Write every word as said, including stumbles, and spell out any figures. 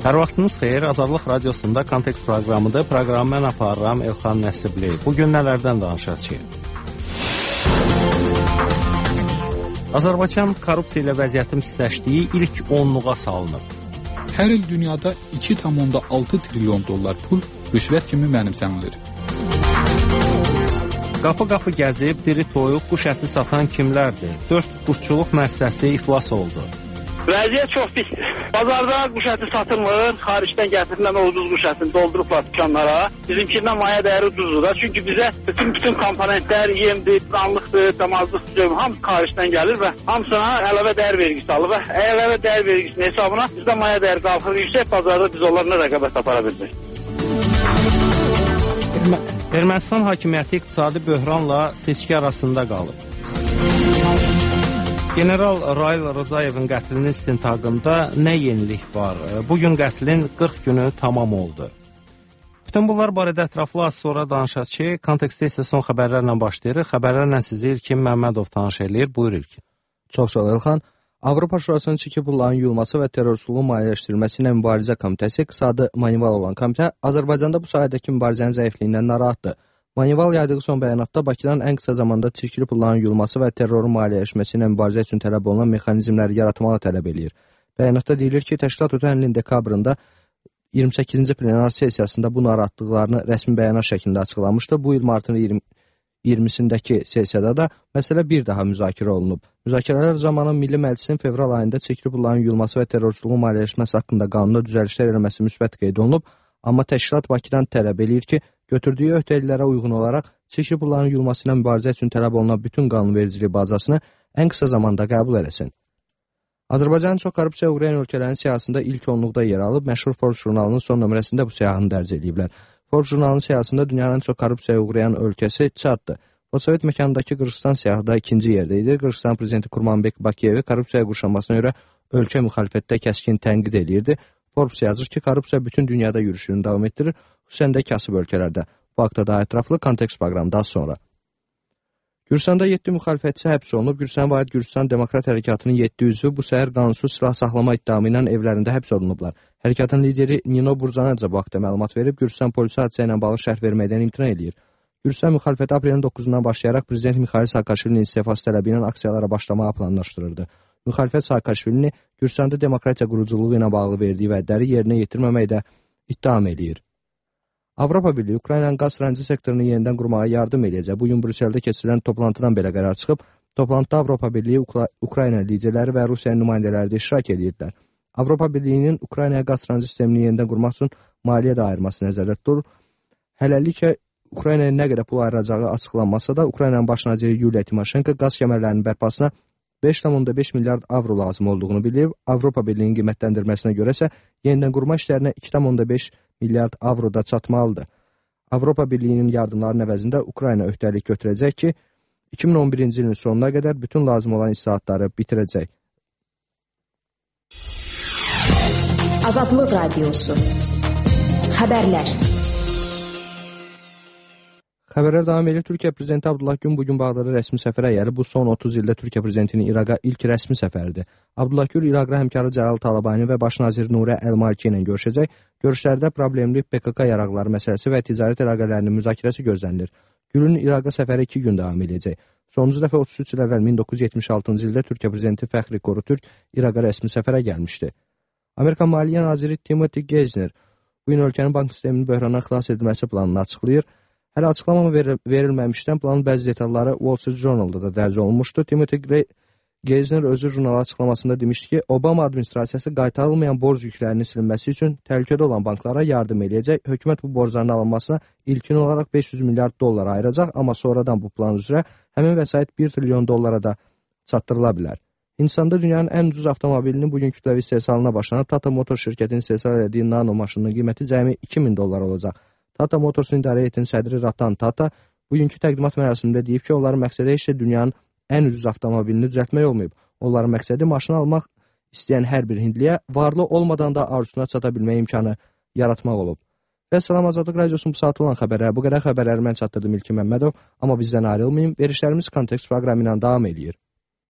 Hər vaxtınız xeyir, Azadlıq Radiosunda Kontekst proqramıdır. Proqramı mən aparıram Elxan Nəsibli. Bugün nələrdən danışacağıq? Azərbaycan korrupsiya ilə vəziyyətin pisləşdiyi ilk onluğa salınıb. Hər il dünyada iki tam altı trilyon dollar pul rüşvət kimi mənimsənilir. Qapı-qapı gəzib, diri toyuq, quş əti satan kimlərdir? Dörd quşçuluq müəssisəsi iflas oldu. Vəziyyət çox pisdir. Bazarda quş əti satılmır, xaricdən gətirilən o ucuz quş ətini doldurublar dükanlara. Bizimkindən maya dəyəri ucuzdur da. Çünki bizə bütün bütün komponentlər, yemdir, qanlıqdır, damazlıqdır, hamısı xaricdən gəlir və hamısına əlavə dəyər vergisi alır və əlavə dəyər vergisinin hesabına bizdə maya dəyəri qalxır yüksək, bazarda biz onlarla rəqabət apara bilmirik. Ermənistan hakimiyyəti iqtisadi böhranla seçki arasında qalıb. General Rail Rızayevin qətlinin istintaqında nə yenilik var? Bugün qətlin qırx günü tamam oldu. Bütün bunlar barədə ətraflı az sonra danışacağıq. Kontekstdə isə son xəbərlərlə başlayırıq. Xəbərlərlə sizi İlkin Məmmədov tanış eləyir. Buyur İlkin. Çox sağ ol Elxan. Avropa Şurasının çiki pulların yuyulması və terrorçuluğun maliyyələşdirilməsi ilə mübarizə komitəsi, qısa adı Manival olan komitə, Azərbaycanda bu sahədəki mübarizənin zəifliyindən narahatdır. Manival yaydığı son bəyanatda Bakıdan ən qısa zamanda çirkli pulların yuyulması və terrorun maliyyələşməsi ilə mübarizə üçün tələb olunan mexanizmləri yaratmağı tələb eləyir. Bəyanatda deyilir ki, təşkilat ötən ilin dekabrında iyirmi səkkizinci plenar sessiyasında bu narahatlıqlarını rəsmi bəyanat şəklində açıqlamışdı. Bu il martın iyirmisindəki sessiyada da məsələ bir daha müzakirə olunub. Müzakirələr zamanı Milli Məclisin fevral ayında çirkli pulların yuyulması və terrorçuluğun maliyyələşməsi haqqında qanuna düzəlişlər edilməsi müsbət qeyd olunub, amma təşkilat Bakıdan tələb eləyir ki, götürdüyü öhdəliklərə uyğun olaraq çirkli pulların yuyulması ilə mübarizə üçün tələb olunan bütün qanunvericilik bazasını ən qısa zamanda qəbul eləsin. Azərbaycanın çox korrupsiya uğrayan ölkələrin siyahısında ilk onluqda yer alıb, məşhur Forbes jurnalının son nömrəsində bu siyahını dərc ediblər. Forbes jurnalının siyahısında dünyanın çox korrupsiya uğrayan ölkəsi Çaddır. Postsovet məkanındakı Qırğızstan siyahıda ikinci yerdə idi. Qırğızstan prezidenti Kurmanbek Bakiyevi korrupsiyaya qurşanmasına görə ölkə müxalifətdə kəskin tənqid eləyirdi. Forbes yazır ki, korrupsiya bütün dünyada yürüşünü davam etdirir, xüsusən də kasıb ölkələrdə. Bu haqda daha ətraflı kontekst proqramından sonra. Gürcüstanda yeddi müxalifətçi həbs olunub. Gürcüstan Vahid Gürcüstan Demokrat Hərəkatının yeddi üzvü bu səhər qanunsuz silah saxlama iddiamı ilə evlərində həbs olunublar. Hərəkatın lideri Nino Burzanadze bu haqda məlumat verib, Gürcüstan polisi hadisə ilə bağlı şərh verməkdən imtina eləyir. Gürcüstan müxalifəti aprelin doqquzundan başlayaraq Prezident Mixail Saakashvilinin istefası tələbi ilə aksiyalara başlamağı planlaşdırırdı. Müxalifət Saakashvilini Gürcüstanda demokratiya quruculuğu ilə bağlı verdiyi vədləri yerinə yetirməməkdə ittiham eləyir. Avropa Birliyi Ukraynanın qaz tranzit sektorunu yenidən qurmağa yardım eləyəcək. Bugün Brüsseldə keçirilən toplantıdan belə qərar çıxıb. Toplantıda Avropa Birliyi, Ukra Ukrayna liderləri və Rusiya nümayəndələri də iştirak edirlər. Avropa Birliyinin Ukraynaya qaz tranzit sistemini yenidən qurmaq üçün maliyyə də ayırması nəzərdə tutulur. Hələlikə Ukraynaya nə qədər pul ayıracağı açıqlanmasa da, Ukraynanın baş naziri Yuliya Timoşenko qaz kəmərlərinin bərpasına beş nöqtə beş milyard avro lazım olduğunu bildirib. Avropa Birliyinin qiymətləndirməsinə görə isə yenidən qurma işlərinə iki nöqtə beş milyard avro da çatmalıdır. Avropa Birliyinin yardımlarının əvəzində Ukrayna öhdəlik götürəcək ki, iki min on birinci ilin sonuna qədər bütün lazım olan islahatları bitirəcək. Azadlıq Radiosu. Xəbərlər. Xəbərlər davam edir. Türkiyə prezidenti Abdullah Gül bugün Bağdada rəsmi səfərə gəlib. Bu son otuz ildə Türkiyə prezidentinin İraqa ilk rəsmi səfəridir. Abdullah Gül İraqda həmkarı Cəlal Talabani və baş nazir Nurə Əl-Maliki ilə görüşəcək. Görüşlərdə problemli P K K yaraqları məsələsi və ticarət əlaqələrinin müzakirəsi gözlənilir. Gülün İraqa səfəri iki gün davam edəcək. Sonuncu dəfə otuz üç il əvvəl min doqquz yüz yetmiş altıncı ildə Türkiyə prezidenti Fəxri Qorutürk İraqa rəsmi səfərə gəlmişdi. Amerikan Maliyyə naziri Timothy Geithner bu gün ölkənin bank sisteminin böhrandan xilas edilməsi planını açıqlayır. Hələ açıqlama verilməmişdən planın bəzi detalları Wall Street Journal-da da dərc olunmuşdu. Timothy Geithner özü jurnal açıqlamasında demişdi ki, Obama administrasiyası qaytarılmayan borc yüklərinin silinməsi üçün təhlükədə olan banklara yardım eləyəcək. Hökumət bu borcların alınmasına ilkin olaraq beş yüz milyard dollar ayıracaq, amma sonradan bu plan üzrə həmin vəsait bir trilyon dollara da çatdırıla bilər. Hindistanda dünyanın ən ucuz avtomobilinin bugün kütləvi istehsalına başlanıb. Tata Motors şirkətinin istehsal etdiyi nano maşının qiyməti cəmi iki min dollar olacaq. Tata Motorsun idarə heyətinin sədri Ratan Tata bugünkü təqdimat mərasimində deyib ki, onların məqsədi heç də dünyanın ən ucuz avtomobilini düzəltmək olmayıb. Onların məqsədi maşını almaq istəyən hər bir hindliyə varlı olmadan da arzusuna çata bilmək imkanı yaratmaq olub. Və Salam Azadlıq Radiosunun bu saat olan xəbərləri, bu qədər xəbərləri mən çatdırdım İlkin Məmmədov, amma bizdən ayrılmayın, verişlərimiz kontekst proqramı ilə davam edir.